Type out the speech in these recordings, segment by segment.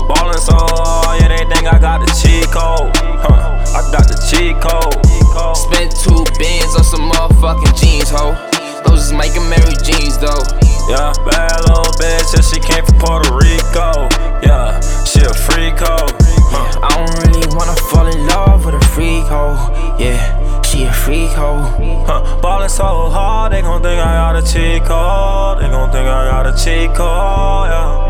Ballin' so hard, yeah, they think I got the cheat code. I got the cheat code. Spent 2 bands on some motherfucking jeans, ho. Those is making Mary jeans, though. Yeah, bad little bitch, and she came from Puerto Rico. Yeah, she a freak hoe. I don't really wanna fall in love with a freak hoe. Yeah, she a freak hoe. Ballin' so hard, they gon' think I got a cheat code. They gon' think I got a cheat code, yeah.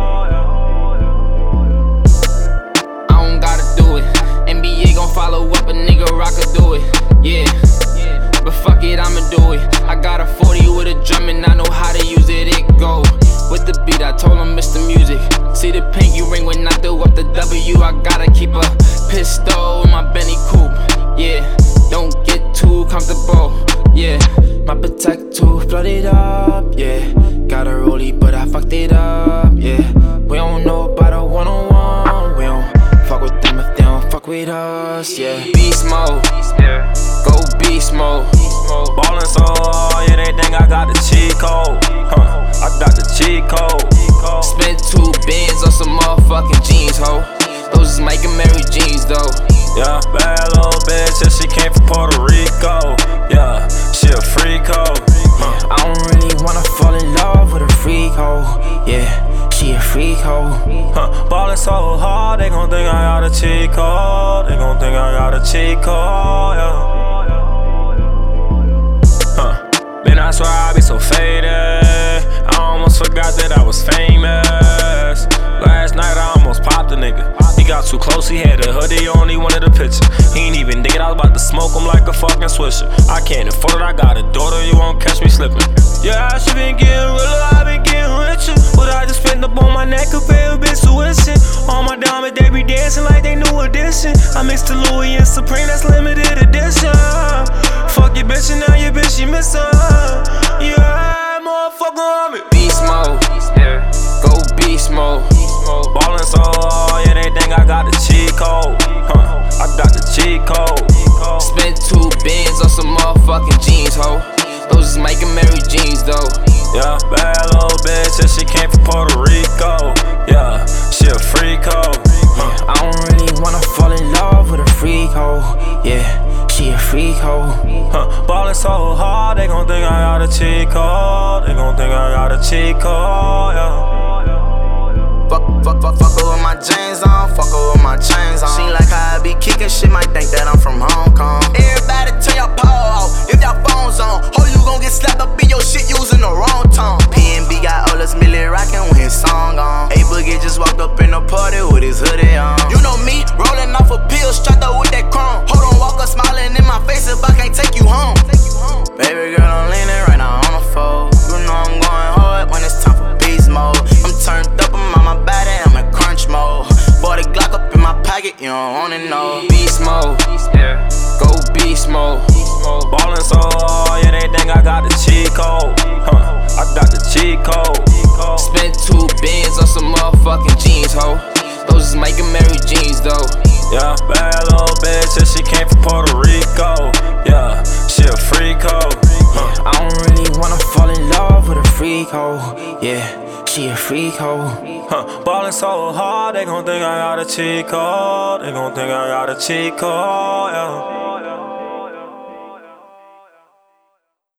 I don't gotta do it. NBA gon' follow up, a nigga rock could do it. Yeah, but fuck it, I'ma do it. I got a 40 with a drum and I know how to use it. It go with the beat, I told him it's the music. See the pinky ring when I throw up the W. I gotta keep a pistol in my Benny coupe. Yeah, don't get too comfortable. Yeah, my protector flooded up. Yeah, got a rollie but I fucked it up. Yeah, we don't know about a one-on-one. We don't fuck with them if they don't fuck with us. Yeah, beast mode. Go beast mode. Ballin' so hard, yeah, they think I got the cheat code. I got the cheat code. Spent 2 bands on some motherfucking jeans, ho. Those is making Mary jeans, though. Yeah, bad little bitch, and she came from Puerto Rico. Yeah, she a freak hoe. I don't really wanna fall in love with a freak hoe. Yeah, she a freak hoe. Ballin' so hard, they gon' think I got a cheat code. They gon' think I got a cheat code, yeah. Man, I swear I be so faded. I almost forgot that I was famous. Last night I almost popped a nigga. He got too close, he had a hoodie on, he wanted a picture. He ain't even thinking I was about to smoke him like a fucking swisher. I can't afford it, I got a daughter, you won't catch me slipping. Yeah, I should been getting realer, I been getting richer. But I just spent up on my neck, a pay a bitch tuition. All my diamonds, they be dancing like they new edition. I mixed the Louis and Supreme, that's limited edition. Fuck your bitch and now your bitch, she miss her. Yeah, motherfucker, I'm it. Beast mode. Go beast mode. Ballin' so hard, yeah, they think I got the cheat code. I got the cheat code. Spent 2 bands on some motherfucking jeans, ho. Those is making Mary jeans, though. Yeah, bad little bitch, and she came from Puerto Rico. Yeah, she a freak hoe. I don't really wanna fall in love with a freak hoe. Yeah, she a freak hoe. Ballin' so hard, they gon' think I got a cheat code. They gon' think I got a cheat code, yeah. Fuck her with my jeans on, fuck her with my chains on. She like how I be kicking shit, might think that I'm from Hong Kong. Everybody turn your power off, if y'all phones on. Ho, you gon' get slapped up in your shit using the wrong tone. PNB got all this Millie rockin' with his song on. A-Boogie just walked up in the party with his hoodie on. You know me, rollin' off a pill, strapped up with that chrome. Hold on, walk up smiling in my face if I can't take you home. Baby girl, I'm leaning right now on the phone. You know I'm going hard when it's time for beast mode. I'm turned up, I'm on my body, I'm in crunch mode. Bought a Glock up in my pocket, you don't wanna know. Beast mode. Go beast mode. Ballin' so hard, yeah, they think I got the cheat code. I got the cheat code. Spent 2 bands on some motherfucking jeans, ho. Those is making Mary jeans, though. Yeah, bad little bitch, and she came from Puerto Rico. Yeah, she a freak hoe. I don't really wanna fall in love with a freak hoe. Yeah, she a freak hoe. Ballin' so hard, they gon' think I got a cheat code. They gon' think I got a cheat code, yeah.